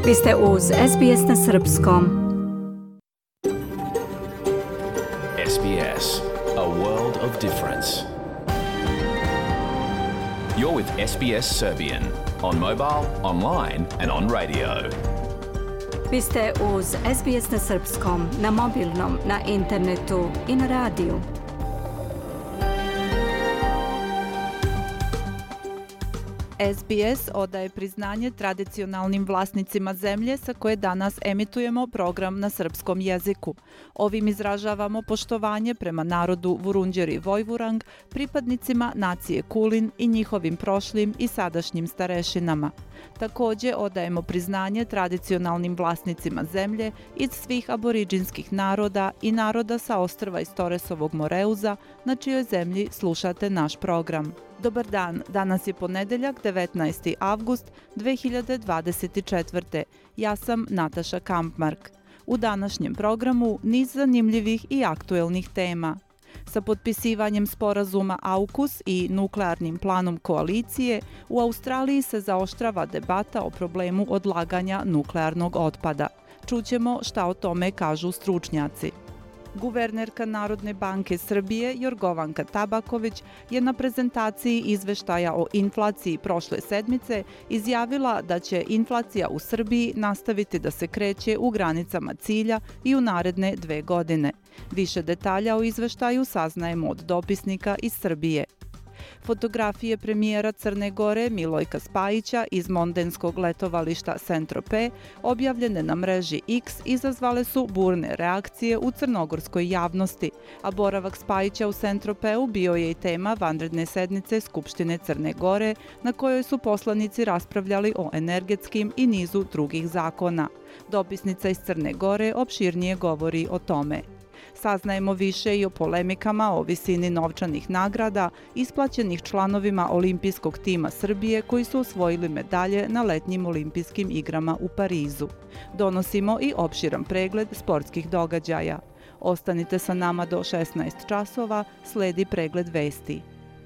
Vi ste uz SBS na Srpskom. SBS, a world of difference. You're with SBS Serbian on mobile, online and on radio. Vi ste uz SBS na Srpskom, na mobilnom, na internetu i na radiju. SBS odaje priznanje tradicionalnim vlasnicima zemlje sa koje danas emitujemo program na srpskom jeziku. Ovim izražavamo poštovanje prema narodu Vurundjeri Vojvurang, pripadnicima nacije Kulin i njihovim prošlim i sadašnjim starešinama. Također odajemo priznanje tradicionalnim vlasnicima zemlje iz svih aboriđinskih naroda i naroda sa ostrva iz Toresovog Moreuza, na čijoj zemlji slušate naš program. Dobar dan, danas je ponedeljak 19. avgust 2024. Ja sam Nataša Kampmark. U današnjem programu niz zanimljivih i aktuelnih tema. Sa potpisivanjem sporazuma AUKUS i nuklearnim planom koalicije, u Australiji se zaoštrava debata o problemu odlaganja nuklearnog otpada. Čućemo šta o tome kažu stručnjaci. Guvernerka Narodne banke Srbije Jorgovanka Tabaković je na prezentaciji izveštaja o inflaciji prošle sedmice izjavila da će inflacija u Srbiji nastaviti da se kreće u granicama cilja i u naredne 2 godine. Više detalja o izveštaju saznajemo od dopisnika iz Srbije. Fotografije premijera Crne Gore Milojka Spajića iz mondenskog letovališta Saint-Tropez objavljene na mreži X izazvale su burne reakcije u crnogorskoj javnosti, a boravak Spajića u Saint-Tropeu bio je i tema vanredne sednice Skupštine Crne Gore na kojoj su poslanici raspravljali o energetskim i nizu drugih zakona. Dopisnica iz Crne Gore opširnije govori o tome. Saznajemo više i o polemikama o visini novčanih nagrada isplaćenih članovima olimpijskog tima Srbije koji su osvojili medalje na letnjim olimpijskim igrama u Parizu. Donosimo i opširan pregled sportskih događaja. Ostanite sa nama do 16 časova, sledi pregled vesti.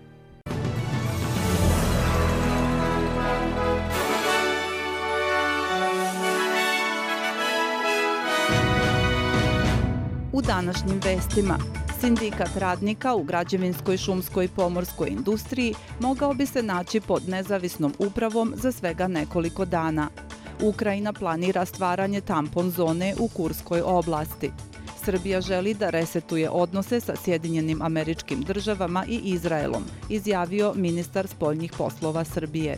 U današnjim vestima, sindikat radnika u građevinskoj, šumskoj i pomorskoj industriji mogao bi se naći pod nezavisnom upravom za svega nekoliko dana. Ukrajina planira stvaranje tampon zone u Kurskoj oblasti. Srbija želi da resetuje odnose sa Sjedinjenim Američkim Državama i Izraelom, izjavio ministar spoljnih poslova Srbije.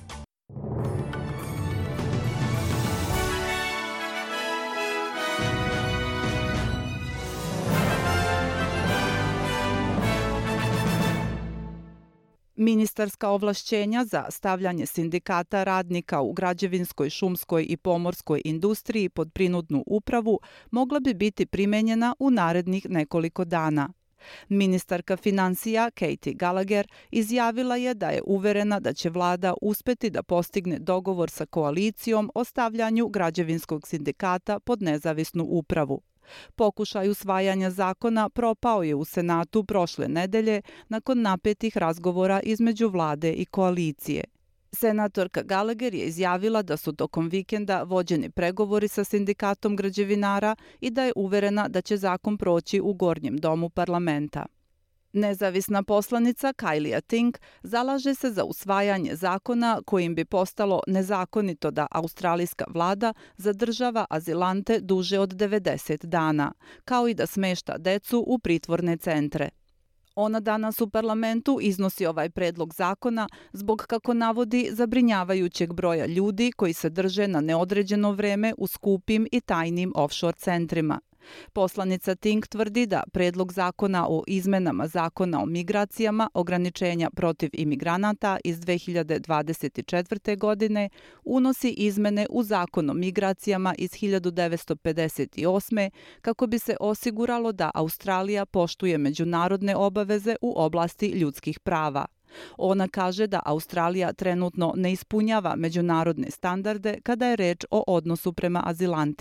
Ministarska ovlašćenja za stavljanje sindikata radnika u građevinskoj, šumskoj i pomorskoj industriji pod prinudnu upravu mogla bi biti primenjena u narednih nekoliko dana. Ministarka finansija Katie Gallagher izjavila je da je uverena da će vlada uspeti da postigne dogovor sa koalicijom o stavljanju građevinskog sindikata pod nezavisnu upravu. Pokušaj usvajanja zakona propao je u Senatu prošle nedelje nakon napetih razgovora između vlade i koalicije. Senatorka Gallagher je izjavila da su tokom vikenda vođeni pregovori sa sindikatom građevinara i da je uverena da će zakon proći u gornjem domu parlamenta. Nezavisna poslanica Kylea Tink zalaže se za usvajanje zakona kojim bi postalo nezakonito da australijska vlada zadržava azilante duže od 90 dana, kao i da smešta decu u pritvorne centre. Ona danas u parlamentu iznosi ovaj predlog zakona zbog, kako navodi, zabrinjavajućeg broja ljudi koji se drže na neodređeno vreme u skupim i tajnim offshore centrima. Poslanica Tink tvrdi da predlog zakona o izmenama zakona o migracijama, ograničenja protiv imigranata iz 2024. godine unosi izmene u zakon o migracijama iz 1958. kako bi se osiguralo da Australija poštuje međunarodne obaveze u oblasti ljudskih prava. Ona kaže da Australija trenutno ne ispunjava međunarodne standarde kada je reč o odnosu prema azilantima.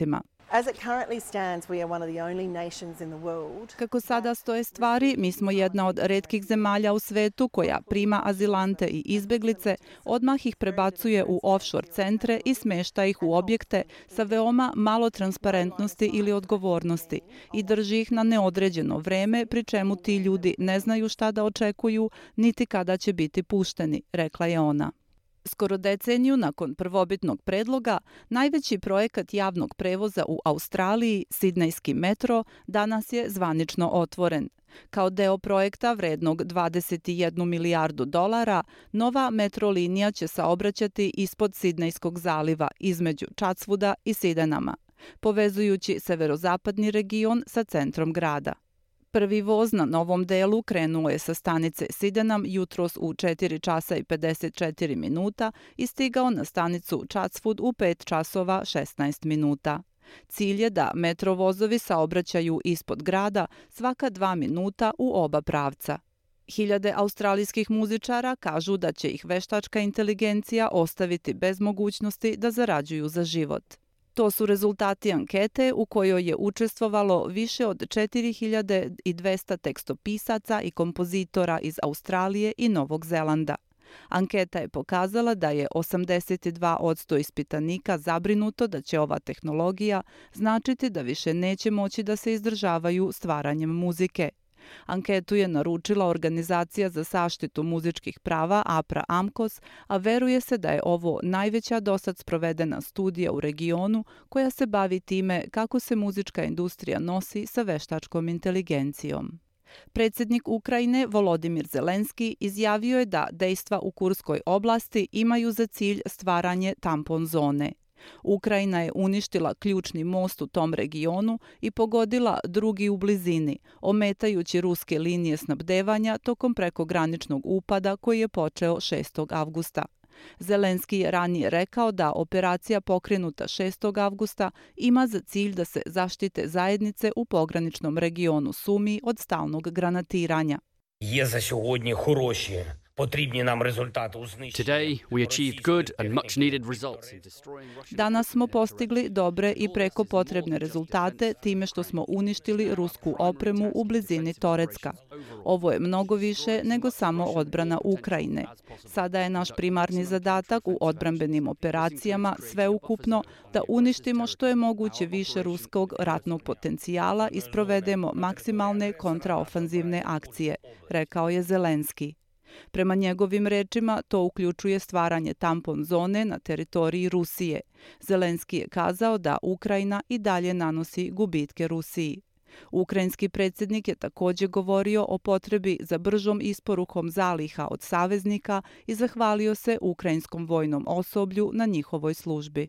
Kako sada stoje stvari, mi smo jedna od retkih zemalja u svetu koja prima azilante i izbeglice, odmah ih prebacuje u offshore centre i smešta ih u objekte sa veoma malo transparentnosti ili odgovornosti i drži ih na neodređeno vreme, pri čemu ti ljudi ne znaju šta da očekuju, niti kada će biti pušteni, rekla je ona. Skoro deceniju nakon prvobitnog predloga, najveći projekat javnog prevoza u Australiji, Sidnejski metro, danas je zvanično otvoren. Kao deo projekta vrednog 21 milijardu dolara, nova metro linija će saobraćati ispod Sidnejskog zaliva između Chatswooda i Sydenhama, povezujući severozapadni region sa centrom grada. Prvi voz na novom delu krenuo je sa stanice Sydenham jutros u 4 časa i 54 minuta i stigao na stanicu Chatswood u 5 časova 16 minuta. Cilj je da metro vozovi saobraćaju ispod grada svaka 2 minuta u oba pravca. Hiljade australijskih muzičara kažu da će ih veštačka inteligencija ostaviti bez mogućnosti da zarađuju za život. To su rezultati ankete u kojoj je učestvovalo više od 4200 tekstopisaca i kompozitora iz Australije i Novog Zelanda. Anketa je pokazala da je 82% ispitanika zabrinuto da će ova tehnologija značiti da više neće moći da se izdržavaju stvaranjem muzike. Anketu je naručila Organizacija za zaštitu muzičkih prava APRA-AMCOS, a veruje se da je ovo najveća dosad sprovedena studija u regionu koja se bavi time kako se muzička industrija nosi sa veštačkom inteligencijom. Predsjednik Ukrajine Volodimir Zelenski izjavio je da dejstva u Kurskoj oblasti imaju za cilj stvaranje tampon zone. Ukrajina je uništila ključni most u tom regionu i pogodila drugi u blizini, ometajući ruske linije snabdevanja tokom prekograničnog upada koji je počeo 6. avgusta. Zelenski je ranije rekao da operacija pokrenuta 6. avgusta ima za cilj da se zaštite zajednice u pograničnom regionu Sumi od stalnog granatiranja. Є за сьогодні хороші, потрібні нам результати у знищенні. Today we achieved good and much needed results in destroying Russian. Danas smo postigli dobre i preko potrebne rezultate time što smo uništili rusku opremu u blizini Torecka. Ovo je mnogo više nego samo odbrana Ukrajine. Sada je naš primarni zadatak u odbrambenim operacijama sveukupno da uništimo što je moguće više ruskog ratnog potencijala i sprovedemo maksimalne kontraofanzivne akcije, rekao je Zelenski. Prema njegovim rečima, to uključuje stvaranje tampon zone na teritoriji Rusije. Zelenski je kazao da Ukrajina i dalje nanosi gubitke Rusiji. Ukrajinski predsjednik je također govorio o potrebi za bržom isporukom zaliha od saveznika i zahvalio se ukrajinskom vojnom osoblju na njihovoj službi.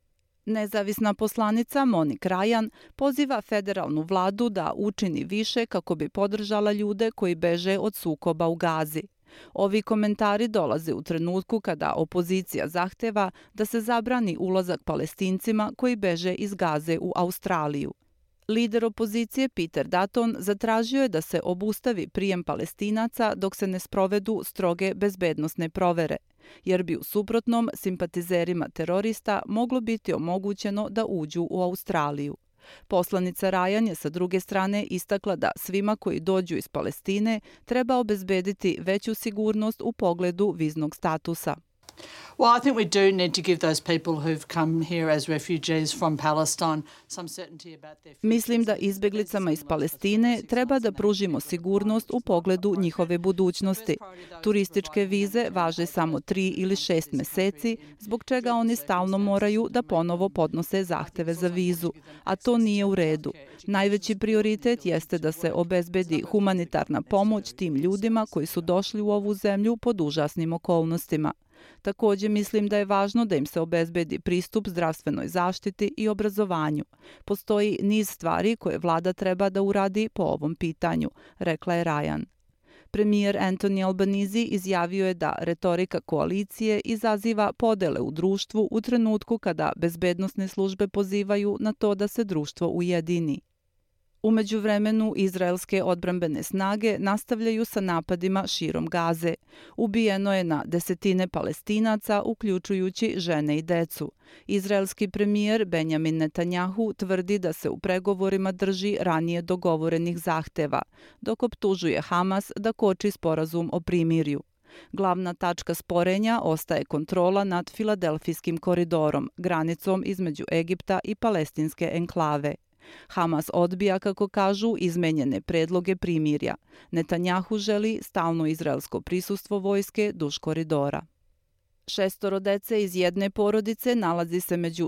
Nezavisna poslanica Monique Ryan poziva federalnu vladu da učini više kako bi podržala ljude koji beže od sukoba u Gazi. Ovi komentari dolaze u trenutku kada opozicija zahteva da se zabrani ulazak Palestincima koji beže iz Gaze u Australiju. Lider opozicije Peter Dutton zatražio je da se obustavi prijem Palestinaca dok se ne sprovedu stroge bezbednosne provere, jer bi u suprotnom simpatizerima terorista moglo biti omogućeno da uđu u Australiju. Poslanica Ryan je sa druge strane istakla da svima koji dođu iz Palestine treba obezbediti veću sigurnost u pogledu viznog statusa. Well, I think we do need to give those people who've come here as refugees from Palestine some certainty about their future. Mislim da izbeglicama iz Palestine treba da pružimo sigurnost u pogledu njihove budućnosti. Turističke vize važe samo 3 ili 6 meseci, zbog čega oni stalno moraju da ponovo podnose zahteve za vizu, a to nije u redu. Najveći prioritet jeste da se obezbedi humanitarna pomoć tim ljudima koji su došli u ovu zemlju pod užasnim okolnostima. Također mislim da je važno da im se obezbedi pristup zdravstvenoj zaštiti i obrazovanju. Postoji niz stvari koje vlada treba da uradi po ovom pitanju, rekla je Ryan. Premijer Anthony Albanese izjavio je da retorika koalicije izaziva podele u društvu u trenutku kada bezbednosne službe pozivaju na to da se društvo ujedini. U međuvremenu, izraelske odbrambene snage nastavljaju sa napadima širom Gaze. Ubijeno je na desetine Palestinaca, uključujući žene i decu. Izraelski premijer Benjamin Netanjahu tvrdi da se u pregovorima drži ranije dogovorenih zahteva, dok optužuje Hamas da koči sporazum o primirju. Glavna tačka sporenja ostaje kontrola nad Filadelfijskim koridorom, granicom između Egipta i palestinske enklave. Hamas odbija, kako kažu, izmenjene predloge primirja. Netanjahu želi stalno izraelsko prisustvo vojske duž koridora. 6 dece iz jedne porodice nalazi se među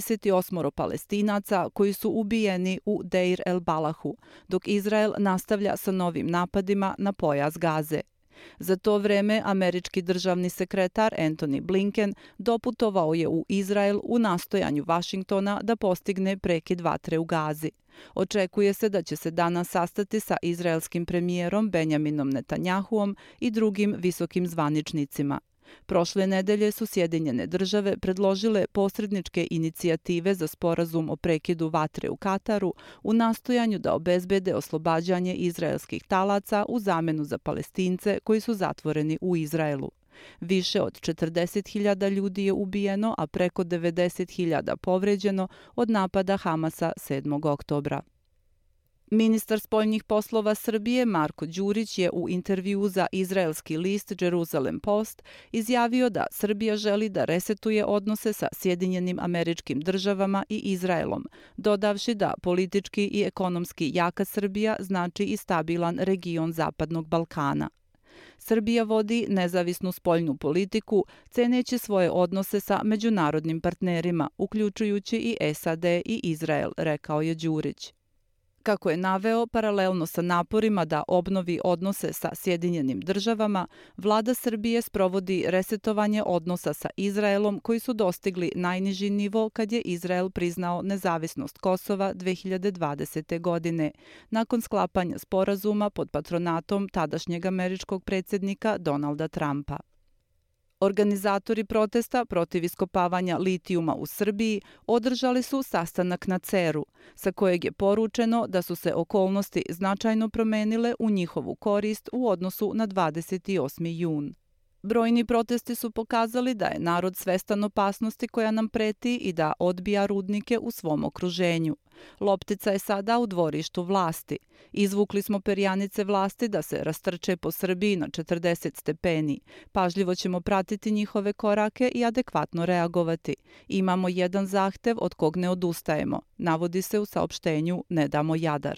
28 Palestinaca koji su ubijeni u Deir el Balahu, dok Izrael nastavlja sa novim napadima na pojas Gaze. Za to vreme američki državni sekretar Antony Blinken doputovao je u Izrael u nastojanju Vašingtona da postigne prekid vatre u Gazi. Očekuje se da će se danas sastati sa izraelskim premijerom Benjaminom Netanjahuom i drugim visokim zvaničnicima. Prošle nedelje su Sjedinjene države predložile posredničke inicijative za sporazum o prekidu vatre u Kataru u nastojanju da obezbede oslobađanje izraelskih talaca u zamenu za Palestince koji su zatvoreni u Izraelu. Više od 40.000 ljudi je ubijeno, a preko 90.000 povređeno od napada Hamasa 7. oktobra. Ministar spoljnih poslova Srbije Marko Đurić je u intervjuu za izraelski list Jerusalem Post izjavio da Srbija želi da resetuje odnose sa Sjedinjenim Američkim Državama i Izraelom, dodavši da politički i ekonomski jaka Srbija znači i stabilan region Zapadnog Balkana. Srbija vodi nezavisnu spoljnu politiku, ceneći svoje odnose sa međunarodnim partnerima, uključujući i SAD i Izrael, rekao je Đurić. Kako je naveo, paralelno sa naporima da obnovi odnose sa Sjedinjenim državama, vlada Srbije sprovodi resetovanje odnosa sa Izraelom koji su dostigli najniži nivo kad je Izrael priznao nezavisnost Kosova 2020. godine, nakon sklapanja sporazuma pod patronatom tadašnjeg američkog predsjednika Donalda Trumpa. Organizatori protesta protiv iskopavanja litijuma u Srbiji održali su sastanak na Ceru, sa kojeg je poručeno da su se okolnosti značajno promenile u njihovu korist u odnosu na 28. jun. Brojni protesti su pokazali da je narod svestan opasnosti koja nam preti i da odbija rudnike u svom okruženju. Loptica je sada u dvorištu vlasti. Izvukli smo perjanice vlasti da se rastrče po Srbiji na 40 stepeni. Pažljivo ćemo pratiti njihove korake i adekvatno reagovati. Imamo jedan zahtev od kog ne odustajemo, navodi se u saopštenju Ne damo Jadar.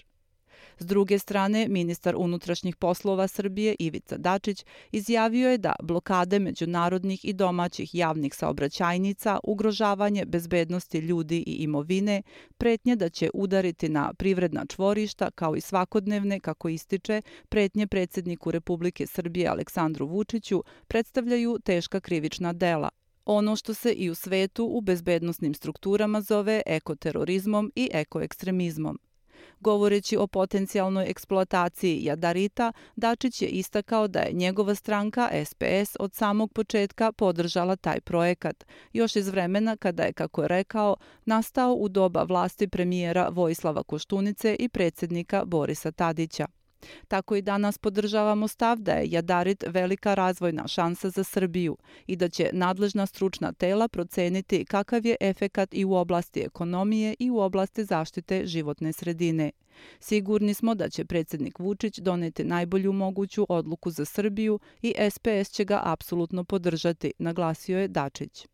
S druge strane, ministar unutrašnjih poslova Srbije Ivica Dačić izjavio je da blokade međunarodnih i domaćih javnih saobraćajnica, ugrožavanje bezbednosti ljudi i imovine, pretnje da će udariti na privredna čvorišta, kao i svakodnevne, kako ističe, pretnje predsjedniku Republike Srbije Aleksandru Vučiću, predstavljaju teška krivična dela. Ono što se i u svetu u bezbednosnim strukturama zove ekoterorizmom i ekoekstremizmom. Govoreći o potencijalnoj eksploataciji jadarita, Dačić je istakao da je njegova stranka SPS od samog početka podržala taj projekat, još iz vremena kada je, kako je rekao, nastao u doba vlasti premijera Vojislava Koštunice i predsjednika Borisa Tadića. Tako i danas podržavamo stav da je jadarit velika razvojna šansa za Srbiju i da će nadležna stručna tela proceniti kakav je efekat i u oblasti ekonomije i u oblasti zaštite životne sredine. Sigurni smo da će predsjednik Vučić doneti najbolju moguću odluku za Srbiju i SPS će ga apsolutno podržati, naglasio je Dačić.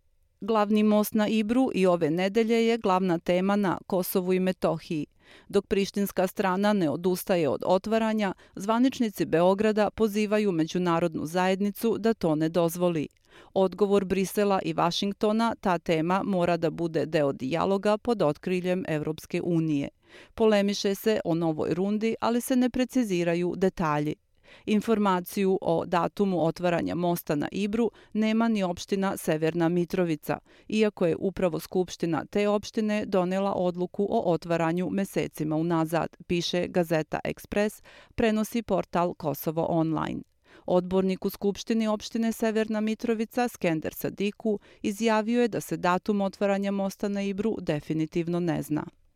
Glavni most na Ibru i ove nedelje je glavna tema na Kosovu i Metohiji. Dok prištinska strana ne odustaje od otvaranja, zvaničnici Beograda pozivaju međunarodnu zajednicu da to ne dozvoli. Odgovor Brisela i Vašingtona, ta tema mora da bude deo dijaloga pod otkriljem Evropske unije. Polemiše se o novoj rundi, ali se ne preciziraju detalji. Informaciju o datumu otvaranja mosta na Ibru nema ni opština Severna Mitrovica, iako je upravo skupština te opštine donela odluku o otvaranju mesecima unazad, piše Gazeta Ekspres, prenosi portal Kosovo online. Odbornik u Skupštini opštine Severna Mitrovica, Skender Sadiku, izjavio je da se datum otvaranja mosta na Ibru definitivno ne zna.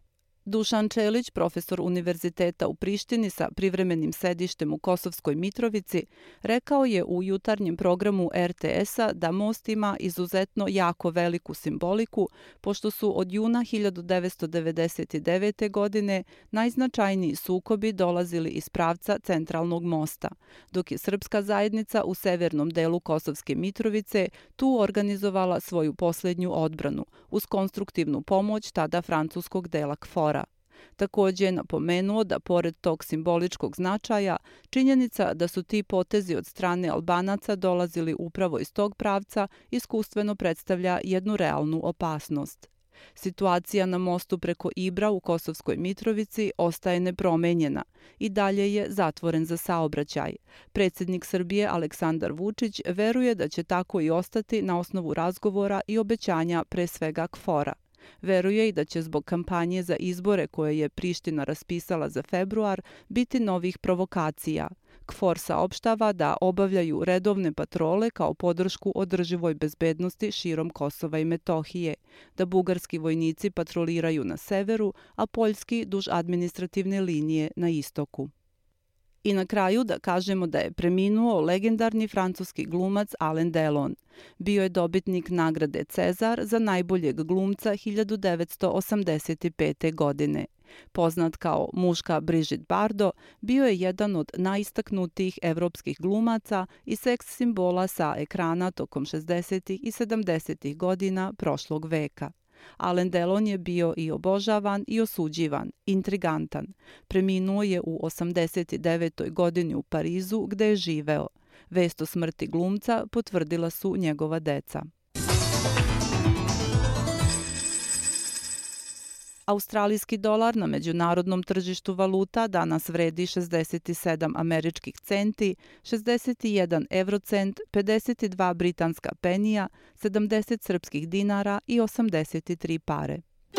Dušan Čelić, profesor univerziteta u Prištini sa privremenim sedištem u Kosovskoj Mitrovici, rekao je u jutarnjem programu RTS-a da most ima izuzetno jako veliku simboliku, pošto su od juna 1999. godine najznačajniji sukobi dolazili iz pravca centralnog mosta, dok je srpska zajednica u severnom delu Kosovske Mitrovice tu organizovala svoju posljednju odbranu, uz konstruktivnu pomoć tada francuskog dela KFOR-a. Također je napomenuo da pored tog simboličkog značaja, činjenica da su ti potezi od strane Albanaca dolazili upravo iz tog pravca iskustveno predstavlja jednu realnu opasnost. Situacija na mostu preko Ibra u Kosovskoj Mitrovici ostaje nepromenjena i dalje je zatvoren za saobraćaj. Predsjednik Srbije Aleksandar Vučić veruje da će tako i ostati na osnovu razgovora i obećanja pre svega KFOR-a. Veruje i da će zbog kampanje za izbore koje je Priština raspisala za februar biti novih provokacija. KFOR saopštava da obavljaju redovne patrole kao podršku održivoj bezbednosti širom Kosova i Metohije, da bugarski vojnici patroliraju na severu, a poljski duž administrativne linije na istoku. I na kraju da kažemo da je preminuo legendarni francuski glumac Alain Delon. Bio je dobitnik nagrade Cezar za najboljeg glumca 1985. godine. Poznat kao muška Brigitte Bardot, bio je jedan od najistaknutijih evropskih glumaca i seks simbola sa ekrana tokom 60. i 70. godina prošlog veka. Alain Delon je bio i obožavan i osuđivan, intrigantan. Preminuo je u 89. godini u Parizu gde je živeo. Vest o smrti glumca potvrdila su njegova deca. Australijski dolar na međunarodnom tržištu valuta danas vredi 67 američkih centi, 61 eurocent, 52 britanska penija, 70 srpskih dinara i 83 pare.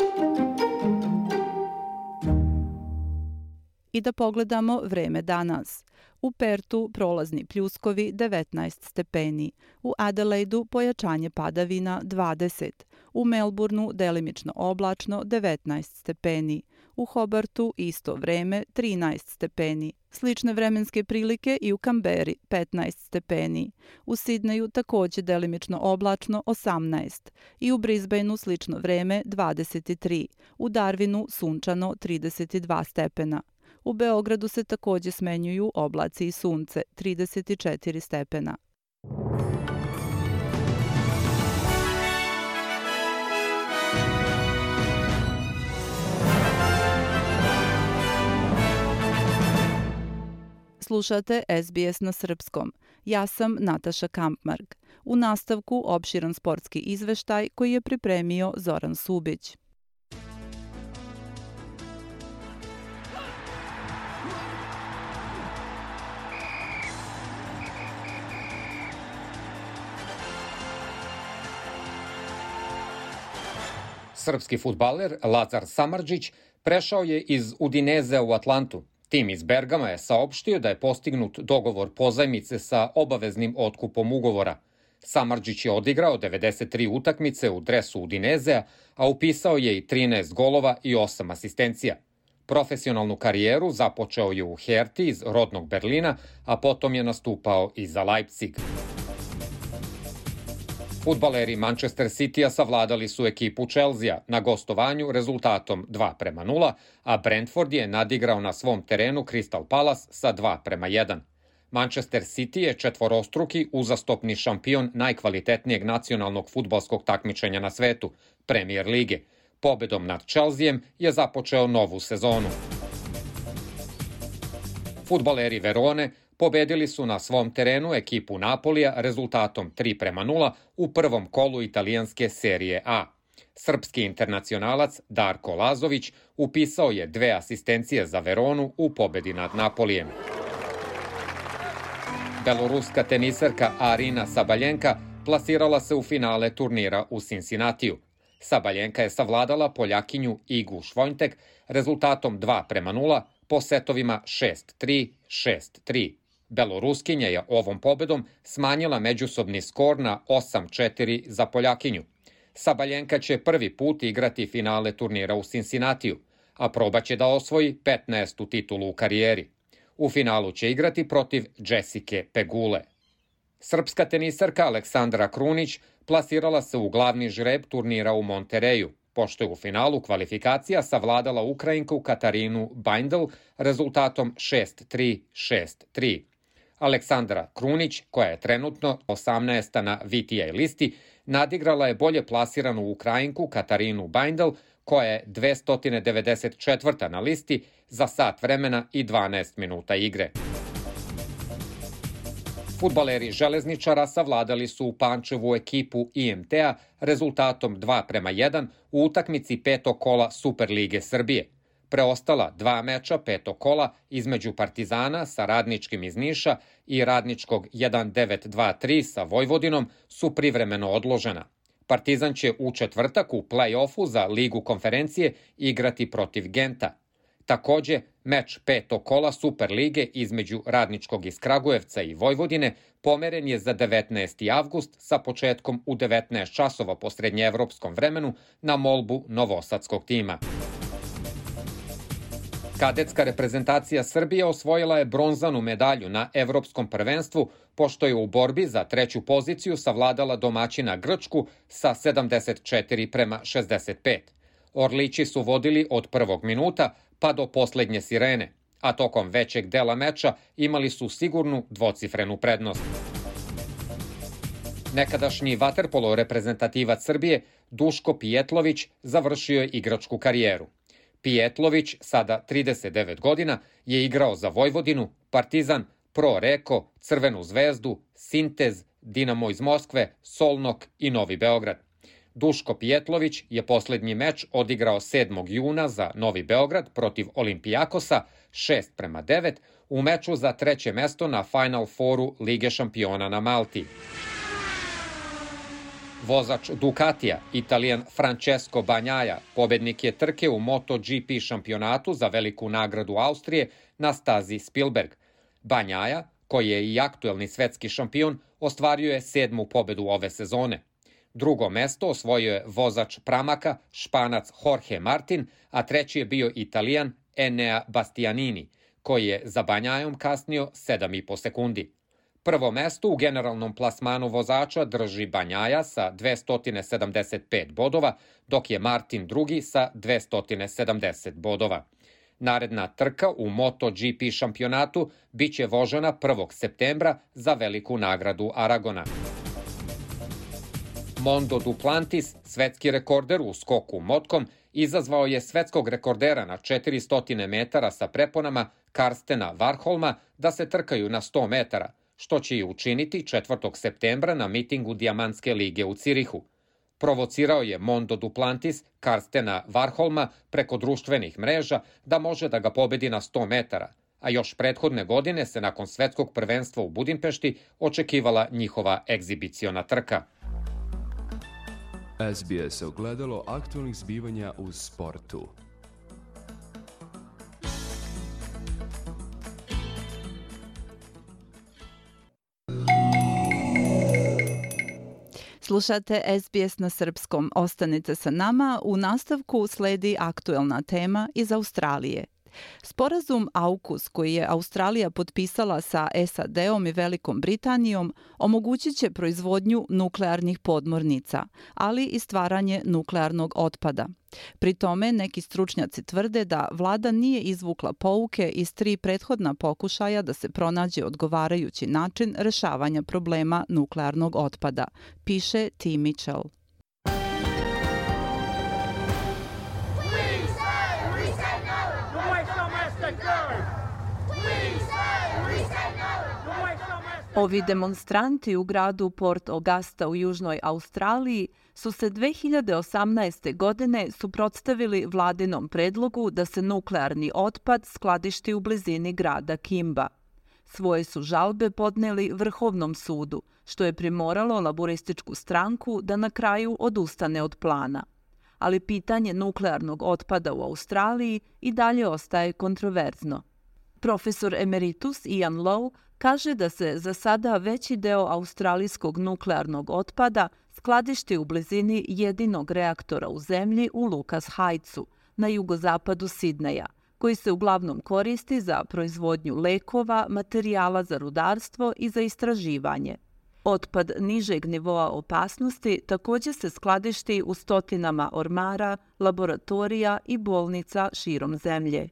I da pogledamo vreme danas. U Pertu prolazni pljuskovi 19 stepeni, u Adelaidu pojačanje padavina 20, u Melbourneu delimično oblačno 19 stepeni, u Hobartu isto vreme 13 stepeni, slične vremenske prilike i u Kamberi 15 stepeni, u Sidneju također delimično oblačno 18 i u Brisbaneu slično vreme 23, u Darwinu sunčano 32 stepena. U Beogradu se također smenjuju oblaci i sunce, 34 stepena. Slušate SBS na srpskom. Ja sam Nataša Kampmark. U nastavku opširan sportski izveštaj koji je pripremio Zoran Subić. Srpski fudbaler Lazar Samardžić prešao je iz Udinezea u Atlantu. Tim iz Bergama je saopštio da je postignut dogovor pozajmice sa obaveznim otkupom ugovora. Samardžić je odigrao 93 utakmice u dresu Udinezea, a upisao je i 13 golova i 8 asistencija. Profesionalnu karijeru započeo je u Herti iz rodnog Berlina, a potom je nastupao i za Leipzig. Fudbaleri Manchester City-a savladali su ekipu Chelsea na gostovanju rezultatom 2:0, a Brentford je nadigrao na svom terenu Crystal Palace sa 2:1. Manchester City je četvorostruki uzastopni šampion najkvalitetnijeg nacionalnog fudbalskog takmičenja na svetu, Premier lige. Pobedom nad Chelseaem je započeo novu sezonu. Fudbaleri Verone pobedili su na svom terenu ekipu Napolija rezultatom 3:0 u prvom kolu italijanske serije A. Srpski internacionalac Darko Lazović upisao je 2 asistencije za Veronu u pobedi nad Napolijem. Beloruska tenisarka Arina Sabaljenka plasirala se u finale turnira u Cincinnatiju. Sabaljenka je savladala Poljakinju Igu Švojntek rezultatom 2:0 po setovima 6-3, 6-3. Beloruskinja je ovom pobedom smanjila međusobni skor na 8-4 za Poljakinju. Sabaljenka će prvi put igrati finale turnira u Cincinnatiju. a probaće da osvoji 15. titulu u karijeri. U finalu će igrati protiv Jessike Pegule. Srpska tenisarka Aleksandra Krunić plasirala se u glavni žreb turnira u Montereju, pošto je u finalu kvalifikacija savladala Ukrajinku Katarinu Bindl rezultatom 6-3, 6-3. Aleksandra Krunić, koja je trenutno 18. na VTA listi, nadigrala je bolje plasiranu Ukrajinku Katarinu Bindl, koja je 294. na listi za sat vremena i 12 minuta igre. Fudbaleri Železničara savladali su u Pančevu ekipu IMT-a rezultatom 2:1 u utakmici petog kola Superlige Srbije. Preostala 2 meča petog kola između Partizana sa Radničkim iz Niša i Radničkog 1923 sa Vojvodinom su privremeno odložena. Partizan će u četvrtak u play-offu za Ligu konferencije igrati protiv Genta. Takođe, meč petog kola Superlige između Radničkog iz Kragujevca i Vojvodine pomeren je za 19. avgust sa početkom u 19 časova po srednjeevropskom vremenu na molbu novosadskog tima. Kadetska reprezentacija Srbije osvojila je bronzanu medalju na Evropskom prvenstvu, pošto je u borbi za 3. poziciju savladala domaćina Grčku sa 74:65. Orlići su vodili od prvog minuta pa do poslednje sirene, a tokom većeg dela meča imali su sigurnu dvocifrenu prednost. Nekadašnji vaterpolo reprezentativac Srbije Duško Pijetlović završio je igračku karijeru. Pijetlović, sada 39 godina, je igrao za Vojvodinu, Partizan, Pro Reko, Crvenu zvezdu, Sintez, Dinamo iz Moskve, Solnok i Novi Beograd. Duško Pijetlović je poslednji meč odigrao 7. juna za Novi Beograd protiv Olimpijakosa 6:9 u meču za 3. mesto na Final Fouru Lige šampiona na Malti. Vozač Ducatija, Italijan Francesco Bagnaia, pobednik je trke u MotoGP šampionatu za veliku nagradu Austrije na stazi Spielberg. Bagnaia, koji je i aktuelni svetski šampion, ostvario je 7. pobedu ove sezone. Drugo mesto osvojio je vozač Pramaka, Španac Jorge Martin, a treći je bio Italijan Enea Bastianini, koji je za Bagnaiom kasnio 7,5 sekundi. Prvo mesto u generalnom plasmanu vozača drži Bagnaia sa 275 bodova, dok je Martin drugi sa 270 bodova. Naredna trka u MotoGP šampionatu biće vožena 1. septembra za veliku nagradu Aragona. Mondo Duplantis, svetski rekorder u skoku motkom, izazvao je svetskog rekordera na 400 metara sa preponama Karstena Varholma da se trkaju na 100 metara, što će i učiniti 4. septembra na mitingu Dijamantske lige u Cirihu. Provocirao je Mondo Duplantis Karstena Varholma preko društvenih mreža da može da ga pobedi na 100 metara, a još prethodne godine se nakon svetskog prvenstva u Budimpešti očekivala njihova egzibiciona trka. SBS ogledalo aktualnih zbivanja u sportu. Slušate SBS na srpskom. Ostanite sa nama. U nastavku sledi aktuelna tema iz Australije. Sporazum AUKUS koji je Australija potpisala sa SAD-om i Velikom Britanijom omogućit će proizvodnju nuklearnih podmornica, ali i stvaranje nuklearnog otpada. Pri tome neki stručnjaci tvrde da vlada nije izvukla pouke iz 3 prethodna pokušaja da se pronađe odgovarajući način rešavanja problema nuklearnog otpada, piše T. Mitchell. Ovi demonstranti u gradu Port Augusta u Južnoj Australiji su se 2018. godine suprotstavili vladinom predlogu da se nuklearni otpad skladišti u blizini grada Kimba. Svoje su žalbe podneli Vrhovnom sudu, što je primoralo laborističku stranku da na kraju odustane od plana. Ali pitanje nuklearnog otpada u Australiji i dalje ostaje kontroverzno. Profesor emeritus Ian Lowe kaže da se za sada veći deo australijskog nuklearnog otpada skladišti u blizini jedinog reaktora u zemlji u Lucas Heightsu, na jugozapadu Sidneja, koji se uglavnom koristi za proizvodnju lekova, materijala za rudarstvo i za istraživanje. Otpad nižeg nivoa opasnosti također se skladišti u stotinama ormara, laboratorija i bolnica širom zemlje.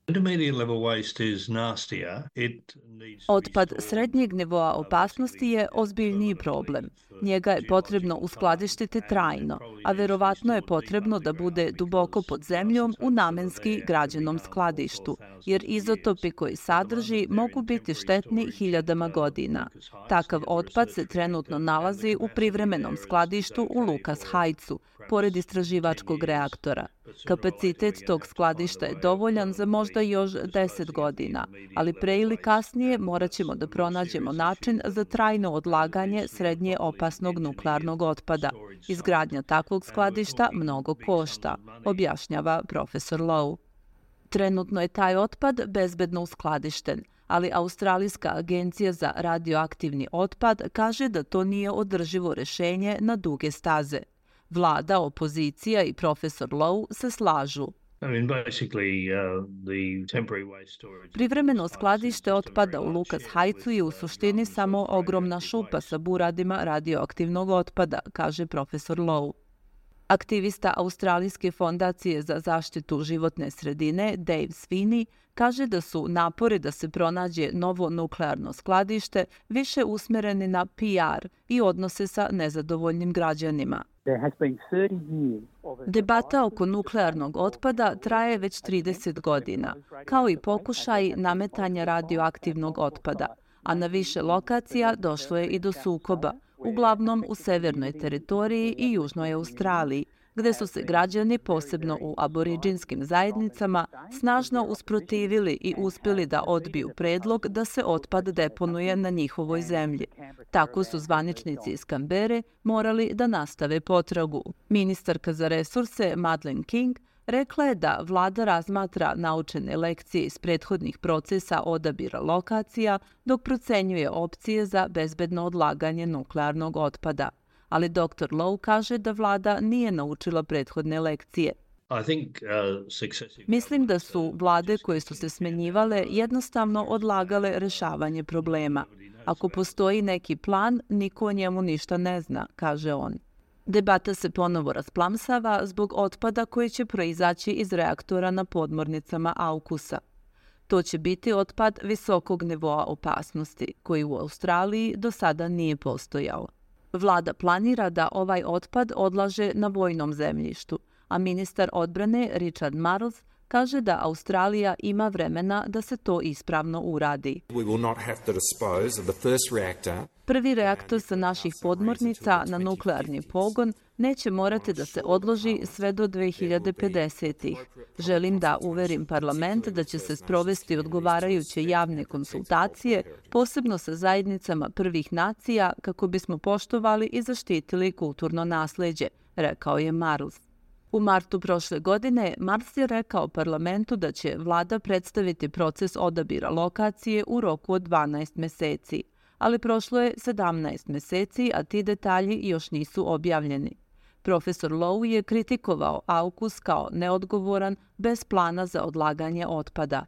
Otpad srednjeg nivoa opasnosti je ozbiljniji problem. Njega je potrebno uskladištiti trajno, a verovatno je potrebno da bude duboko pod zemljom u namenski građenom skladištu, jer izotopi koji sadrži mogu biti štetni hiljadama godina. Takav otpad se trenutno nalazi u privremenom skladištu u Lucas Heightsu, pored istraživačkog reaktora. Kapacitet tog skladišta je dovoljan za možda još 10 godina, ali pre ili kasnije morat ćemo da pronađemo način za trajno odlaganje srednje opasnog nuklearnog otpada. Izgradnja takvog skladišta mnogo košta, objašnjava profesor Lowe. Trenutno je taj otpad bezbedno uskladišten, ali Australijska agencija za radioaktivni otpad kaže da to nije održivo rešenje na duge staze. Vlada, opozicija i profesor Lowe se slažu. Privremeno skladište otpada u Lucas Heightsu je u suštini samo ogromna šupa sa buradima radioaktivnog otpada, kaže profesor Lowe. Aktivista Australijske fondacije za zaštitu životne sredine Dave Sweeney kaže da su napori da se pronađe novo nuklearno skladište više usmereni na PR i odnose sa nezadovoljnim građanima. Debata oko nuklearnog otpada traje već 30 godina, kao i pokušaj nametanja radioaktivnog otpada, a na više lokacija došlo je i do sukoba, uglavnom u severnoj teritoriji i južnoj Australiji, gde su se građani, posebno u aboriđinskim zajednicama, snažno usprotivili i uspjeli da odbiju predlog da se otpad deponuje na njihovoj zemlji. Tako su zvaničnici iz Kambere morali da nastave potragu. Ministarka za resurse Madeleine King rekla je da vlada razmatra naučene lekcije iz prethodnih procesa odabira lokacija dok procenjuje opcije za bezbedno odlaganje nuklearnog otpada. Ali dr. Lowe kaže da vlada nije naučila prethodne lekcije. Mislim da su vlade koje su se smenjivale jednostavno odlagale rešavanje problema. Ako postoji neki plan, niko o njemu ništa ne zna, kaže on. Debata se ponovo rasplamsava zbog otpada koji će proizaći iz reaktora na podmornicama AUKUS-a. To će biti otpad visokog nivoa opasnosti, koji u Australiji do sada nije postojao. Vlada planira da ovaj otpad odlaže na vojnom zemljištu, a ministar odbrane Richard Marles kaže da Australija ima vremena da se to ispravno uradi. Prvi reaktor sa naših podmornica na nuklearni pogon neće morati da se odloži sve do 2050-ih. Želim da uverim parlament da će se sprovesti odgovarajuće javne konsultacije, posebno sa zajednicama prvih nacija, kako bismo poštovali i zaštitili kulturno nasleđe, rekao je Marles. U martu prošle godine Marles je rekao parlamentu da će vlada predstaviti proces odabira lokacije u roku od 12 meseci, ali prošlo je 17 meseci, a ti detalji još nisu objavljeni. Profesor Lowe je kritikovao AUKUS kao neodgovoran, bez plana za odlaganje otpada.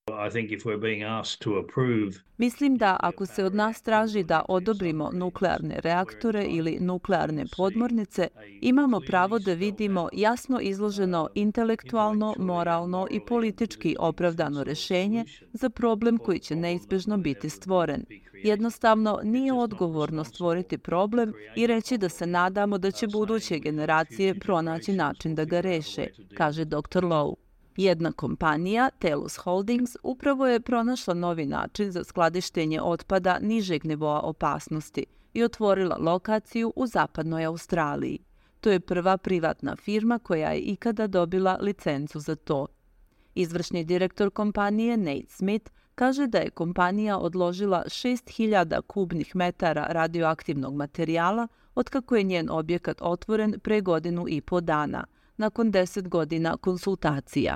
Mislim da ako se od nas traži da odobrimo nuklearne reaktore ili nuklearne podmornice, imamo pravo da vidimo jasno izloženo intelektualno, moralno i politički opravdano rešenje za problem koji će neizbežno biti stvoren. Jednostavno, nije odgovorno stvoriti problem i reći da se nadamo da će buduće generacije pronaći način da ga reše, kaže dr. Lowe. Jedna kompanija, Telus Holdings, upravo je pronašla novi način za skladištenje otpada nižeg nivoa opasnosti i otvorila lokaciju u zapadnoj Australiji. To je prva privatna firma koja je ikada dobila licencu za to. Izvršni direktor kompanije Nate Smith kaže da je kompanija odložila 6.000 kubnih metara radioaktivnog materijala otkako je njen objekat otvoren pre 1,5 godina, nakon 10 godina konsultacija.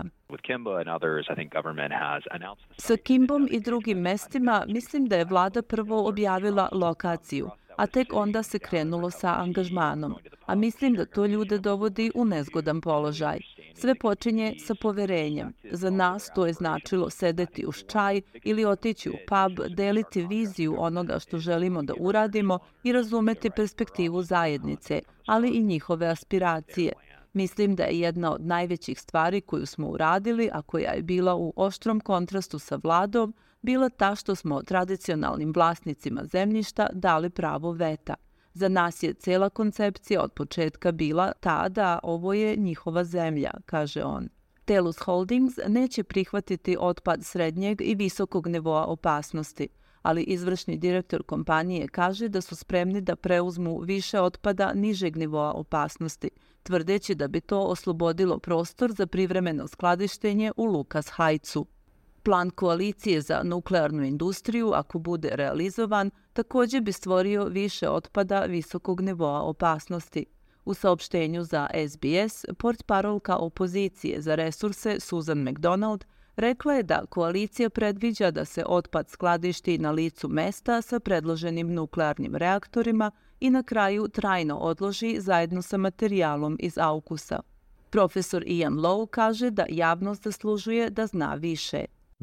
Sa Kimbom i drugim mestima mislim da je vlada prvo objavila lokaciju, a tek onda se krenulo sa angažmanom. A mislim da to ljude dovodi u nezgodan položaj. Sve počinje sa poverenjem. Za nas to je značilo sedeti uz čaj ili otići u pub, deliti viziju onoga što želimo da uradimo i razumeti perspektivu zajednice, ali i njihove aspiracije. Mislim da je jedna od najvećih stvari koju smo uradili, a koja je bila u oštrom kontrastu sa vladom, bila ta što smo tradicionalnim vlasnicima zemljišta dali pravo veta. Za nas je cela koncepcija od početka bila ta da ovo je njihova zemlja, kaže on. Telus Holdings neće prihvatiti otpad srednjeg i visokog nivoa opasnosti, ali izvršni direktor kompanije kaže da su spremni da preuzmu više otpada nižeg nivoa opasnosti, tvrdeći da bi to oslobodilo prostor za privremeno skladištenje u Lucas Heightsu. Plan koalicije za nuklearnu industriju, ako bude realizovan, također bi stvorio više otpada visokog nivoa opasnosti. U saopštenju za SBS, portparolka opozicije za resurse Susan McDonald rekla je da koalicija predviđa da se otpad skladišti na licu mesta sa predloženim nuklearnim reaktorima i na kraju trajno odloži zajedno sa materijalom iz AUKUS-a. Profesor Ian Lowe kaže da javnost zaslužuje da zna više.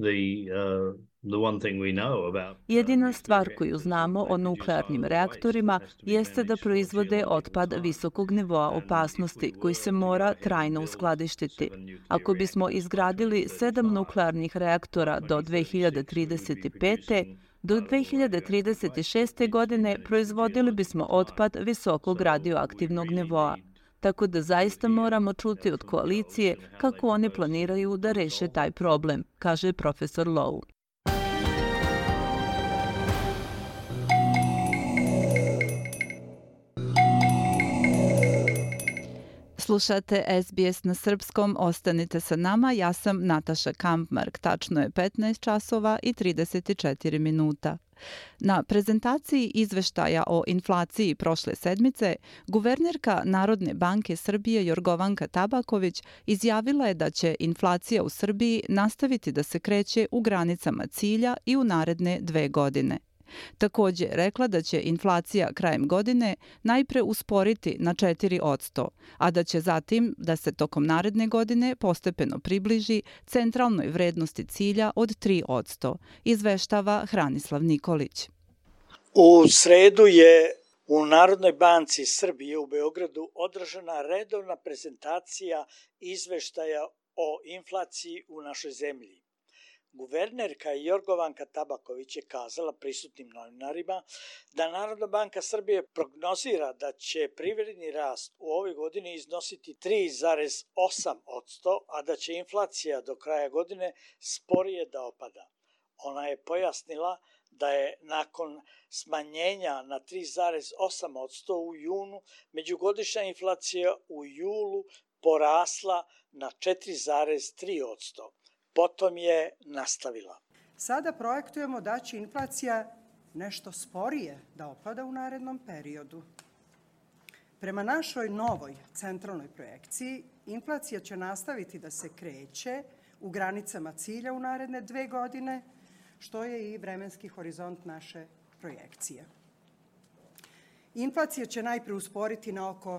Jedina stvar koju znamo o nuklearnim reaktorima jeste da proizvode otpad visokog nivoa opasnosti koji se mora trajno uskladištiti. Ako bismo izgradili 7 nuklearnih reaktora do 2035. do 2036. godine proizvodili bismo otpad visokog radioaktivnog nivoa. Tako da zaista moramo čuti od koalicije kako oni planiraju da reše taj problem, kaže profesor Lowe. Slušate SBS na srpskom, ostanite sa nama, ja sam Nataša Kampmark, tačno je 15 časova i 34 minuta. Na prezentaciji izveštaja o inflaciji prošle sedmice, guvernerka Narodne banke Srbije Jorgovanka Tabaković izjavila je da će inflacija u Srbiji nastaviti da se kreće u granicama cilja i u naredne 2 godine. Također rekla da će inflacija krajem godine najpre usporiti na 4%, a da će zatim da se tokom naredne godine postepeno približi centralnoj vrednosti cilja od 3%, izveštava Hranislav Nikolić. U sredu je u Narodnoj banci Srbije u Beogradu održana redovna prezentacija izveštaja o inflaciji u našoj zemlji. Guvernerka Jorgovanka Tabaković je kazala prisutnim novinarima da Narodna banka Srbije prognozira da će privredni rast u ovoj godini iznositi 3,8%, a da će inflacija do kraja godine sporije da opada. Ona je pojasnila da je nakon smanjenja na 3,8% u junu međugodišnja inflacija u julu porasla na 4,3%. Potom je nastavila. Sada projektujemo da će inflacija nešto sporije da opada u narednom periodu. Prema našoj novoj centralnoj projekciji, inflacija će nastaviti da se kreće u granicama cilja u naredne 2 godine, što je i vremenski horizont naše projekcije. Inflacija će najpre usporiti na oko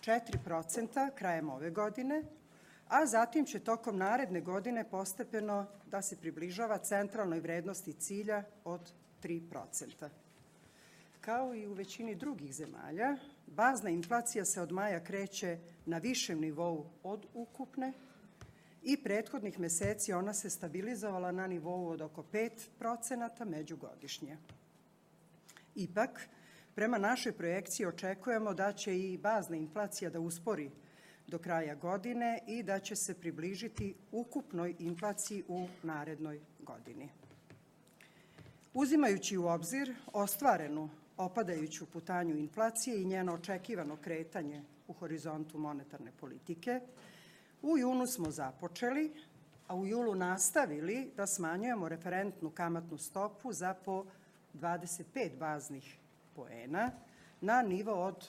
4% krajem ove godine, a zatim će tokom naredne godine postepeno da se približava centralnoj vrednosti cilja od 3%. Kao i u većini drugih zemalja, bazna inflacija se od maja kreće na višem nivou od ukupne i prethodnih meseci ona se stabilizovala na nivou od oko 5% međugodišnje. Ipak, prema našoj projekciji očekujemo da će i bazna inflacija da uspori do kraja godine i da će se približiti ukupnoj inflaciji u narednoj godini. Uzimajući u obzir ostvarenu opadajuću putanju inflacije i njeno očekivano kretanje u horizontu monetarne politike, u junu smo započeli, a u julu nastavili da smanjujemo referentnu kamatnu stopu za po 25 baznih poena na nivo od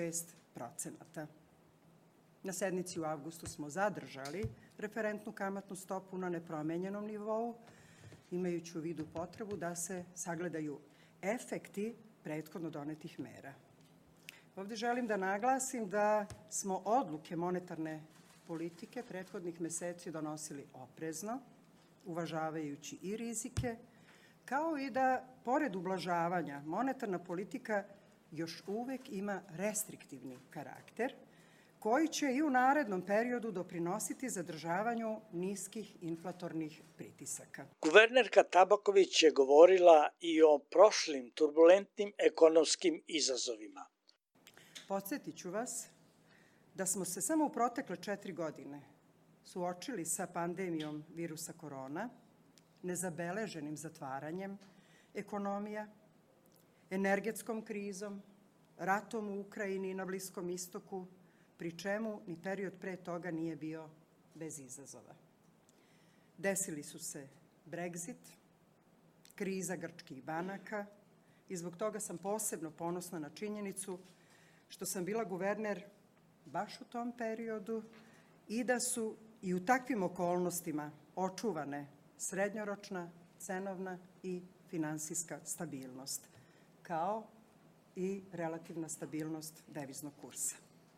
6%. Na sednici u avgustu smo zadržali referentnu kamatnu stopu na nepromenjenom nivou, imajući u vidu potrebu da se sagledaju efekti prethodno donetih mera. Ovdje želim da naglasim da smo odluke monetarne politike prethodnih meseci donosili oprezno, uvažavajući i rizike, kao i da, pored ublažavanja, monetarna politika još uvek ima restriktivni karakter, koji će i u narednom periodu doprinositi zadržavanju niskih inflatornih pritisaka. Guvernerka Tabaković je govorila i o prošlim turbulentnim ekonomskim izazovima. Podsjetit ću vas da smo se samo u protekle 4 godine suočili sa pandemijom virusa korona, nezabeleženim zatvaranjem ekonomija, energetskom krizom, ratom u Ukrajini i na Bliskom istoku, pri čemu ni period pre toga nije bio bez izazova. Desili su se Brexit, kriza grčkih banaka i zbog toga sam posebno ponosna na činjenicu što sam bila guverner baš u tom periodu i da su i u takvim okolnostima očuvane srednjoročna, cenovna i finansijska stabilnost, kao i relativna stabilnost deviznog kursa.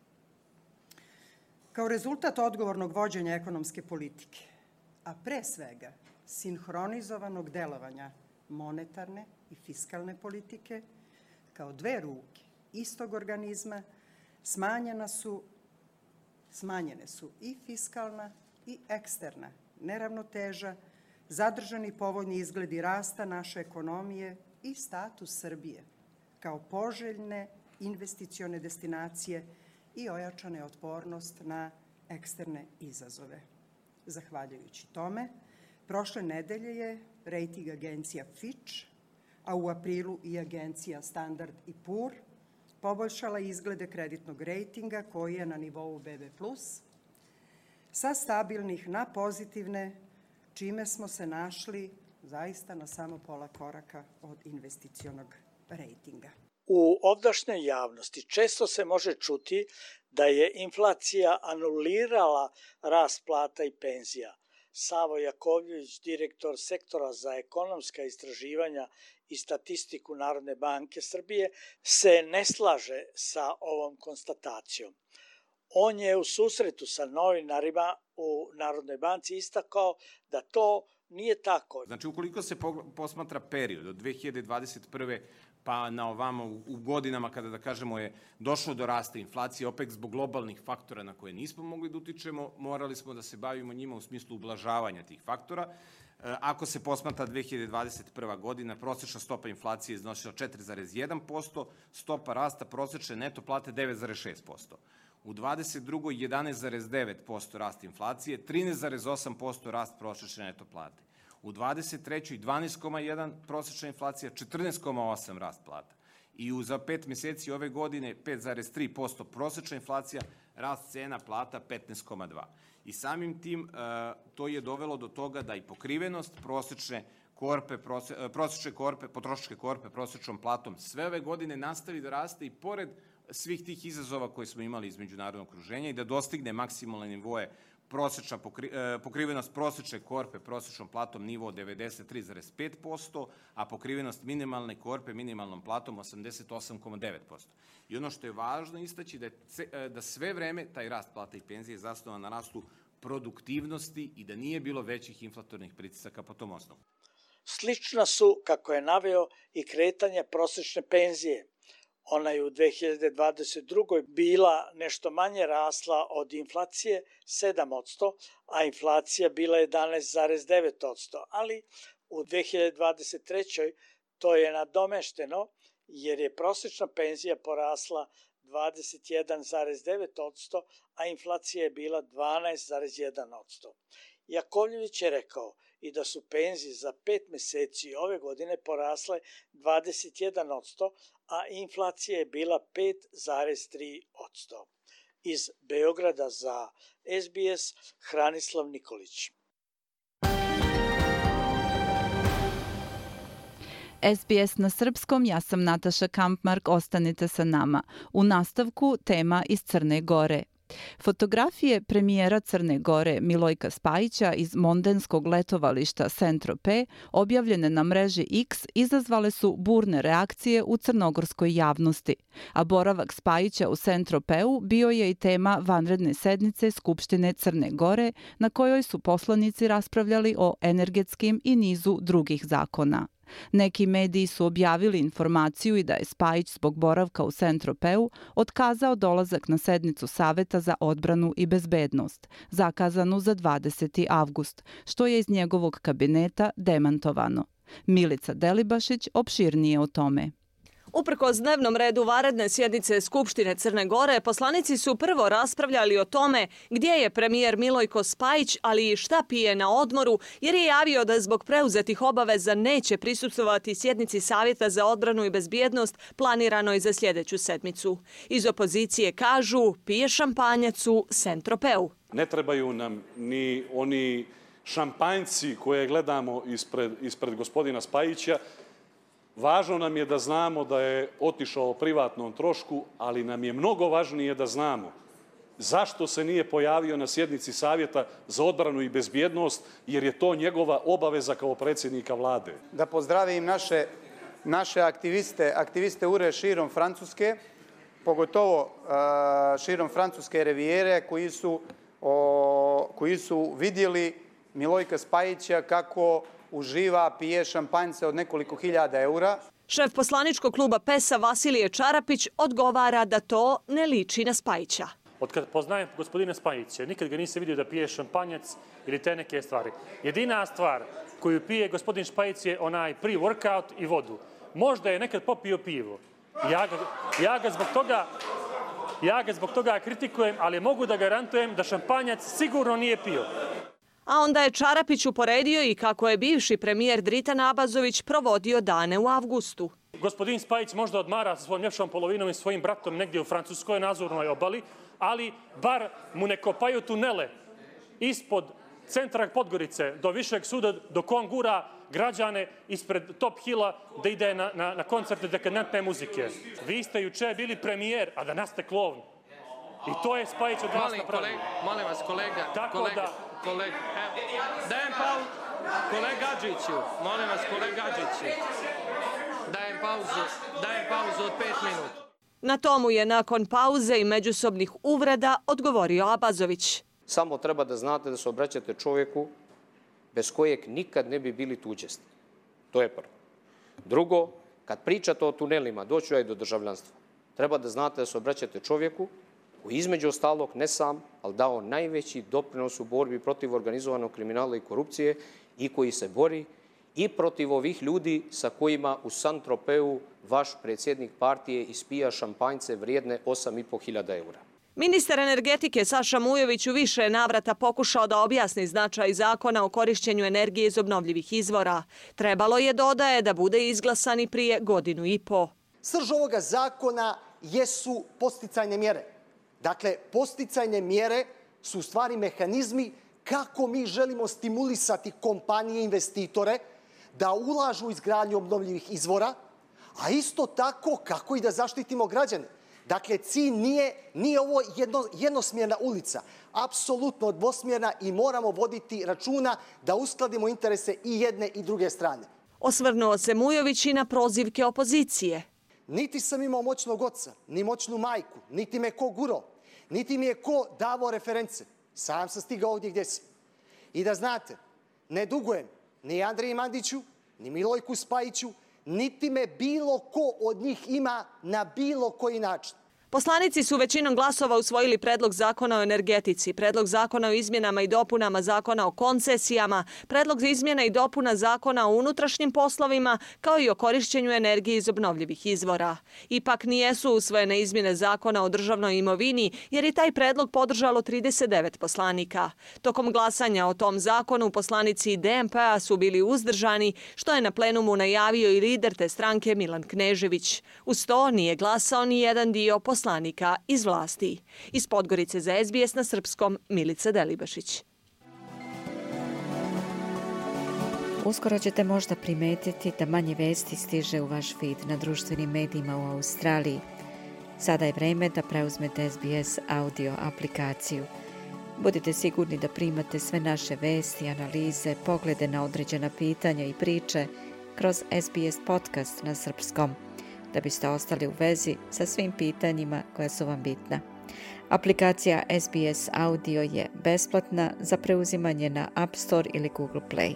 Kao rezultat odgovornog vođenja ekonomske politike, a pre svega sinhronizovanog delovanja monetarne i fiskalne politike, kao dve ruke istog organizma, smanjene su i fiskalna i eksterna neravnoteža, zadržani povoljni izgledi rasta naše ekonomije i status Srbije kao poželjne investicione destinacije i ojačane otpornost na eksterne izazove. Zahvaljujući tome, prošle nedelje je rejting agencija Fitch, a u aprilu i agencija Standard & Poor poboljšala izglede kreditnog rejtinga koji je na nivou BB+, sa stabilnih na pozitivne, čime smo se našli zaista na samo pola koraka od investicionog rejtinga. U ovdašnjoj javnosti često se može čuti da je inflacija anulirala rast plata i penzija. Savo Jakovljević, direktor sektora za ekonomska istraživanja i statistiku Narodne banke Srbije, se ne slaže sa ovom konstatacijom. On je u susretu sa novinarima u Narodnoj banci istakao da to nije tako. Znači, ukoliko se posmatra period od 2021. pa na ovamo u godinama kada, da kažemo, je došlo do rasta inflacije, opet zbog globalnih faktora na koje nismo mogli da utičemo, morali smo da se bavimo njima u smislu ublažavanja tih faktora. Ako se posmatra 2021. godina, prosečna stopa inflacije je iznosila 4,1%, stopa rasta prosečne neto plate 9,6%. U 22. 11,9% rast inflacije, 13,8% rast prosečne neto plate. U 23. 12,1% prosečna inflacija, 14,8% rast plata. I za 5 meseci ove godine 5,3% prosečna inflacija, rast cena plata 15,2%. I samim tim to je dovelo do toga da i pokrivenost prosečne potrošačke korpe prosečnom platom sve ove godine nastavi da raste i pored svih tih izazova koje smo imali iz međunarodnog okruženja i da dostigne maksimalne nivoe pokrivenost prosečne korpe prosečnom platom nivo 93,5%, a pokrivenost minimalne korpe minimalnom platom 88,9%. I ono što je važno istaći da sve vreme taj rast plata i penzije je zasnovan na rastu produktivnosti i da nije bilo većih inflatornih pritisaka po tom osnovu. Slična su, kako je naveo, i kretanja prosečne penzije. Ona je u 2022. bila nešto manje rasla od inflacije 7%, a inflacija bila 11,9%, ali u 2023. to je nadomešteno jer je prosečna penzija porasla 21,9%, a inflacija je bila 12,1%. Jakovljević je rekao i da su penzije za 5 meseci ove godine porasle 21%, a inflacija je bila 5,3%. Iz Beograda za SBS, Hranislav Nikolić. SBS na srpskom, ja sam Nataša Kampmark, ostanite sa nama. U nastavku tema iz Crne Gore. Fotografije premijera Crne Gore Milojka Spajića iz mondenskog letovališta Saint-Tropez, objavljene na mreži X, izazvale su burne reakcije u crnogorskoj javnosti, a boravak Spajića u Saint-Tropeu bio je i tema vanredne sednice Skupštine Crne Gore, na kojoj su poslanici raspravljali o energetskim i nizu drugih zakona. Neki mediji su objavili informaciju i da je Spajić zbog boravka u Saint-Tropeu otkazao dolazak na sednicu Saveta za odbranu i bezbednost, zakazanu za 20. avgust, što je iz njegovog kabineta demantovano. Milica Delibašić opširnije o tome. Uprkos dnevnom redu vanredne sjednice Skupštine Crne Gore, poslanici su prvo raspravljali o tome gdje je premijer Milojko Spajić, ali i šta pije na odmoru, jer je javio da zbog preuzetih obaveza neće prisustvovati sjednici Savjeta za odbranu i bezbjednost planiranoj za sljedeću sedmicu. Iz opozicije kažu pije šampanjac u Saint-Tropeu. Ne trebaju nam ni oni šampanjci koje gledamo ispred gospodina Spajića. Važno nam je da znamo da je otišao o privatnom trošku, ali nam je mnogo važnije da znamo zašto se nije pojavio na sjednici Savjeta za odbranu i bezbjednost, jer je to njegova obaveza kao predsjednika vlade. Da pozdravim naše aktiviste URE širom Francuske, pogotovo širom Francuske rivijere, koji su vidjeli Milojka Spajića kako uživa, pije šampanjce od nekoliko hiljada eura. Šef poslaničkog kluba PES-a Vasilije Čarapić odgovara da to ne liči na Spajića. Od kad poznajem gospodina Spajića, nikad ga nisam vidio da pije šampanjac ili te neke stvari. Jedina stvar koju pije gospodin Spajić je onaj pre-workout i vodu. Možda je nekad popio pivo. Ja ga zbog toga kritikujem, ali mogu da garantujem da šampanjac sigurno nije pio. A onda je Čarapić uporedio i kako je bivši premijer Dritan Abazović provodio dane u avgustu. Gospodin Spajić možda odmara sa svojom ljepšom polovinom i svojim bratom negdje u Francuskoj na Azurnoj obali, ali bar mu ne kopaju tunele ispod centra Podgorice do Višeg suda, dok on gura građane ispred Top Hilla da ide na koncerte dekadentne muzike. Vi ste juče bili premijer, a danas ste klovn. I to je Spajić od vas napravio. Molim vas, kolega. Dajem pauzu. Kolega Adžiću, molim vas, kolega Adžiću. Dajem pauzu od 5 minuta. Na tomu je nakon pauze i međusobnih uvreda odgovorio Abazović. Samo treba da znate da se obraćate čovjeku bez kojeg nikad ne bi bili tuđesti. To je prvo. Drugo, kad pričate o tunelima, doću ja i do državljanstva. Treba da znate da se obraćate čovjeku koji između ostalog ne sam, ali dao najveći doprinos u borbi protiv organizovanog kriminala i korupcije i koji se bori i protiv ovih ljudi sa kojima u Saint-Tropeu vaš predsjednik partije ispija šampanjce vrijedne 8.500 eura. Ministar energetike Saša Mujović u više navrata pokušao da objasni značaj zakona o korišćenju energije iz obnovljivih izvora. Trebalo je, dodaje, da bude izglasan i prije 1.5 godina. Srž ovoga zakona jesu podsticajne mjere. Dakle, podsticajne mjere su u stvari mehanizmi kako mi želimo stimulisati kompanije, investitore da ulažu u izgradnju obnovljivih izvora, a isto tako kako i da zaštitimo građane. Dakle, cilj nije ovo jednosmjerna ulica, apsolutno dvosmjerna i moramo voditi računa da uskladimo interese i jedne i druge strane. Osvrnuo se Mujović i na prozivke opozicije. Niti sam imao moćnog oca, ni moćnu majku, niti me ko gurao, niti mi je ko davao reference. Sam sam stigao ovdje gdje sam. I da znate, ne dugujem ni Andriji Mandiću, ni Milojku Spajiću, niti me bilo ko od njih ima na bilo koji način. Poslanici su većinom glasova usvojili predlog zakona o energetici, predlog zakona o izmjenama i dopunama zakona o koncesijama, predlog za izmjena i dopuna zakona o unutrašnjim poslovima, kao i o korišćenju energije iz obnovljivih izvora. Ipak nijesu usvojene izmjene zakona o državnoj imovini, jer je taj predlog podržalo 39 poslanika. Tokom glasanja o tom zakonu poslanici DNP-a su bili uzdržani, što je na plenumu najavio i lider te stranke Milan Knežević. Uz to nije glasao ni jedan dio poslanika iz vlasti. Iz Podgorice za SBS na srpskom, Milica Delibašić. Uskoro ćete možda primetiti da manje vesti stiže u vaš feed na društvenim medijima u Australiji. Sada je vreme da preuzmete SBS audio aplikaciju. Budite sigurni da primate sve naše vesti, analize, poglede na određena pitanja i priče kroz SBS podcast na srpskom, da biste ostali u vezi sa svim pitanjima koja su vam bitna. Aplikacija SBS Audio je besplatna za preuzimanje na App Store ili Google Play.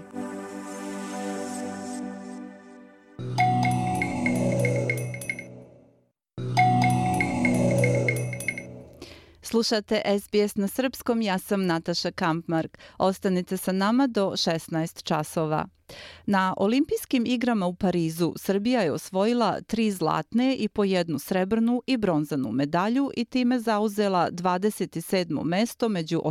Slušate SBS na srpskom, ja sam Nataša Kampmark. Ostanite sa nama do 16 časova. Na olimpijskim igrama u Parizu Srbija je osvojila 3 zlatne i po 1 srebrnu i bronzanu medalju i time zauzela 27. mesto među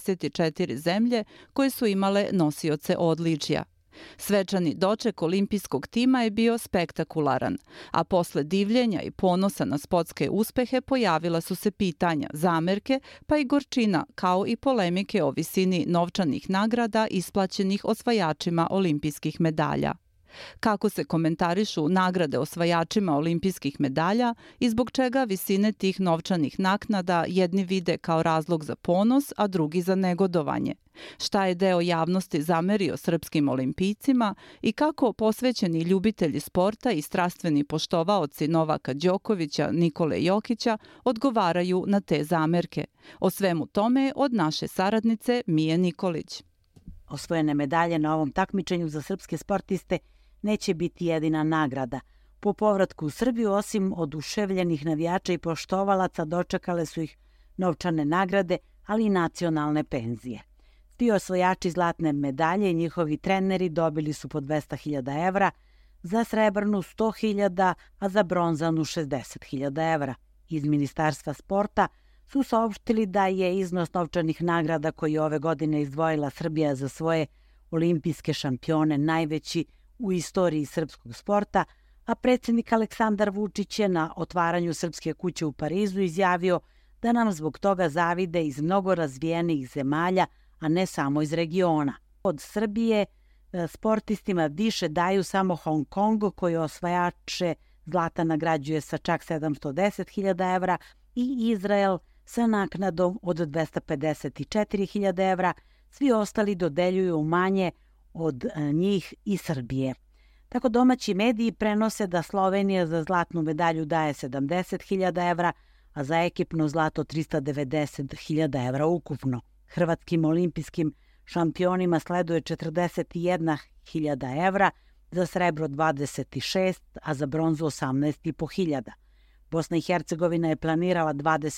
84 zemlje koje su imale nosioce odličja. Svečani doček olimpijskog tima je bio spektakularan, a posle divljenja i ponosa na sportske uspehe pojavila su se pitanja, zamerke, pa i gorčina, kao i polemike o visini novčanih nagrada isplaćenih osvajačima olimpijskih medalja. Kako se komentarišu nagrade osvajačima olimpijskih medalja i zbog čega visine tih novčanih naknada jedni vide kao razlog za ponos, a drugi za negodovanje? Šta je deo javnosti zamerio srpskim olimpijcima i kako posvećeni ljubitelji sporta i strastveni poštovaoci Novaka Đokovića, Nikole Jokića odgovaraju na te zamerke? O svemu tome od naše saradnice Mije Nikolić. Osvojene medalje na ovom takmičenju za srpske sportiste neće biti jedina nagrada. Po povratku u Srbiju, osim oduševljenih navijača i poštovalaca, dočekale su ih novčane nagrade, ali i nacionalne penzije. Svi osvojači zlatne medalje i njihovi treneri dobili su po 200.000 evra, za srebrnu 100.000, a za bronzanu 60.000 evra. Iz Ministarstva sporta su saopštili da je iznos novčanih nagrada koji je ove godine izdvojila Srbija za svoje olimpijske šampione najveći u istoriji srpskog sporta, a predsjednik Aleksandar Vučić je na otvaranju Srpske kuće u Parizu izjavio da nam zbog toga zavide iz mnogo razvijenih zemalja, a ne samo iz regiona. Od Srbije sportistima više daju samo Hong Kong, koji osvajače zlata nagrađuje sa čak 710.000 evra, i Izrael sa naknadom od 254.000 evra. Svi ostali dodeljuju manje od njih i Srbije. Tako domaći mediji prenose da Slovenija za zlatnu medalju daje 70.000 evra, a za ekipno zlato 390.000 evra ukupno. Hrvatskim olimpijskim šampionima sleduje 41.000 evra, za srebro 26, a za bronzu 18.500. Bosna i Hercegovina je planirala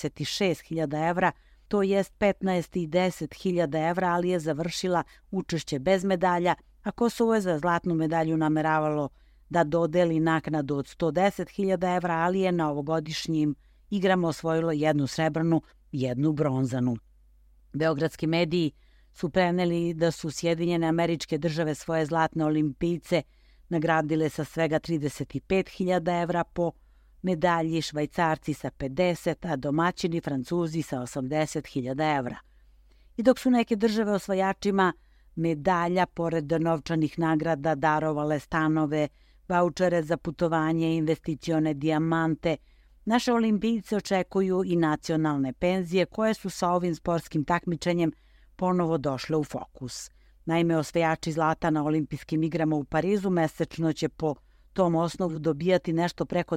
26.000 evra, to jest 15 i 10.000 evra, ali je završila učešće bez medalja, a Kosovo je za zlatnu medalju nameravalo da dodeli naknadu od 110.000 evra, ali je na ovogodišnjim igrama osvojilo 1 srebrnu i 1 bronzanu. Beogradski mediji su preneli da su Sjedinjene Američke Države svoje zlatne olimpijce nagradile sa svega 35.000 evra po medalji, Švajcarci sa 50, a domaćini Francuzi sa 80.000 evra. I dok su neke države osvajačima medalja, pored novčanih nagrada, darovale stanove, vaučere za putovanje, investicione dijamante, naše olimpijce očekuju i nacionalne penzije koje su sa ovim sportskim takmičenjem ponovo došle u fokus. Naime, osvajači zlata na olimpijskim igrama u Parizu mesečno će po tom osnovu dobijati nešto preko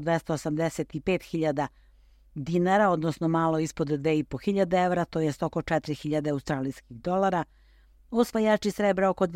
285.000 dinara, odnosno malo ispod 2.500 evra, to je oko 4.000 australijskih dolara. Osvajači srebra oko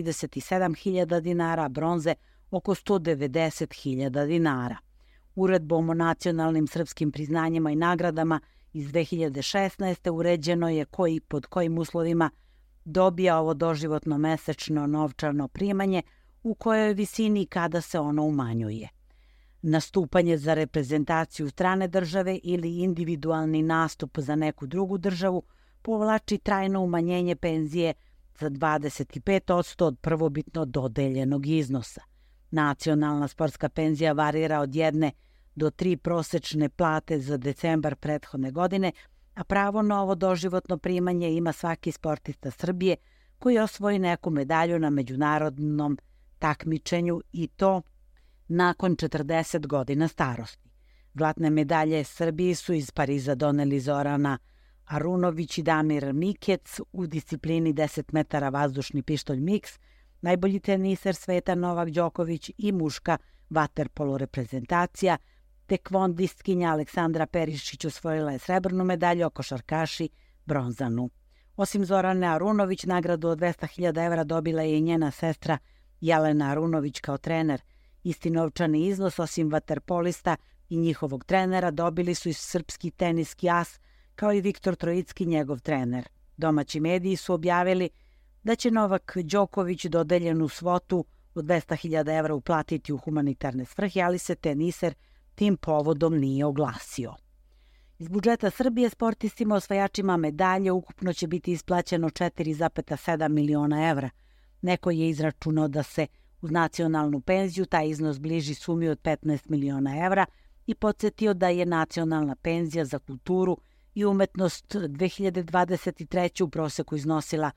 237.000 dinara, bronze oko 190.000 dinara. Uredbom o nacionalnim srpskim priznanjima i nagradama iz 2016. uređeno je koji pod kojim uslovima dobija ovo doživotno mesečno novčano primanje, u kojoj visini kada se ono umanjuje. Nastupanje za reprezentaciju strane države ili individualni nastup za neku drugu državu povlači trajno umanjenje penzije za 25% od prvobitno dodeljenog iznosa. Nacionalna sportska penzija varira od 1 do 3 prosečne plate za decembar prethodne godine, a pravo na ovo doživotno primanje ima svaki sportista Srbije koji osvoji neku medalju na međunarodnom takmičenju i to nakon 40 godina starosti. Zlatne medalje Srbiji su iz Pariza doneli Zorana Arunović i Damir Mikec u disciplini 10 metara vazdušni pištolj miks, najbolji teniser sveta Novak Đoković i muška vaterpolo reprezentacija, tekvondistkinja Aleksandra Perišić osvojila je srebrnu medalju, a košarkaši bronzanu. Osim Zorane Arunović, nagradu od 200.000 evra dobila je i njena sestra Jelena Arunović kao trener. Isti novčani iznos, osim vaterpolista i njihovog trenera, dobili su i srpski teniski as, kao i Viktor Trojicki, njegov trener. Domaći mediji su objavili da će Novak Đoković dodeljenu svotu od 200.000 evra uplatiti u humanitarne svrhe, ali se teniser tim povodom nije oglasio. Iz budžeta Srbije sportistima osvajačima medalje ukupno će biti isplaćeno 4,7 miliona evra. Neko je izračunao da se uz nacionalnu penziju taj iznos bliži sumi od 15 miliona evra i podsjetio da je nacionalna penzija za kulturu i umetnost 2023. u proseku iznosila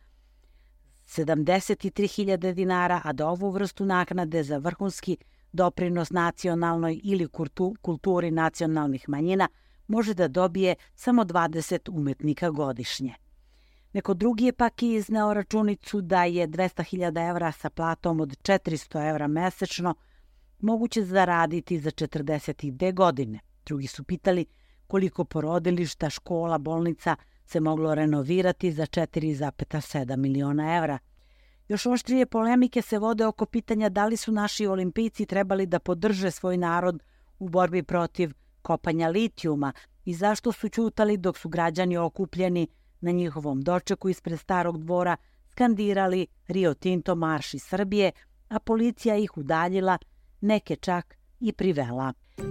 73.000 dinara, a da ovu vrstu naknade za vrhunski doprinos nacionalnoj ili kulturi nacionalnih manjina može da dobije samo 20 umetnika godišnje. Neko drugi je pak izneo računicu da je 200.000 evra sa platom od 400 evra mesečno moguće zaraditi za 42 godine. Drugi su pitali koliko porodilišta, škola, bolnica se moglo renovirati za 4,7 miliona evra. Još oštrije polemike se vode oko pitanja da li su naši olimpijci trebali da podrže svoj narod u borbi protiv kopanja litijuma i zašto su ćutali dok su građani okupljeni na njihovom dočeku ispred Starog dvora skandirali Rio Tinto marš iz Srbije, a policija ih udaljila, neke čak i privela.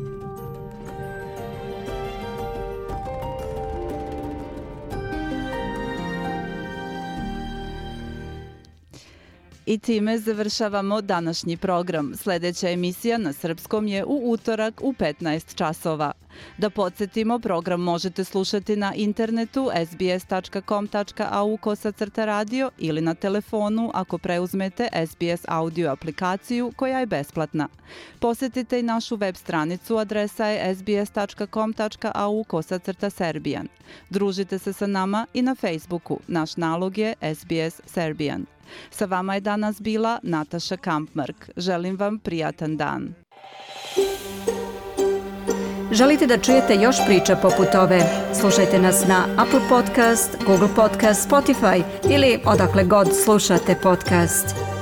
I time završavamo današnji program. Sljedeća emisija na srpskom je u utorak u 15 časova. Da podsjetimo, program možete slušati na internetu sbs.com.au/radio ili na telefonu ako preuzmete SBS audio aplikaciju koja je besplatna. Posjetite i našu web stranicu, adresa je sbs.com.au/serbian. Družite se sa nama i na Facebooku. Naš nalog je SBS Serbian. Sa vama je danas bila Nataša Kampmark. Želim vam prijatan dan. Želite da čujete još priča poput ove? Slušajte nas na Apple Podcast, Google Podcast, Spotify ili odakle god slušate podcast.